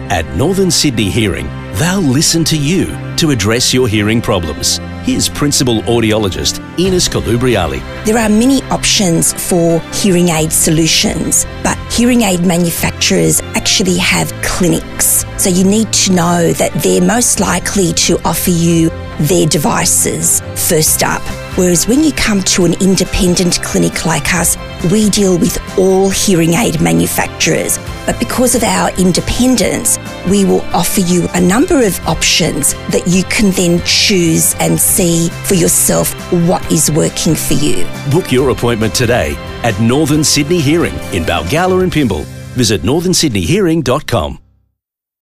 At Northern Sydney Hearing, they'll listen to you to address your hearing problems. Here's Principal Audiologist Ines Colubriali. There are many options for hearing aid solutions, but hearing aid manufacturers actually have clinics. So you need to know that they're most likely to offer you their devices first up. Whereas when you come to an independent clinic like us, we deal with all hearing aid manufacturers. But because of our independence, we will offer you a number of options that you can then choose and see for yourself what is working for you. Book your appointment today at Northern Sydney Hearing in Balgowlah and Pymble. Visit northernsydneyhearing.com.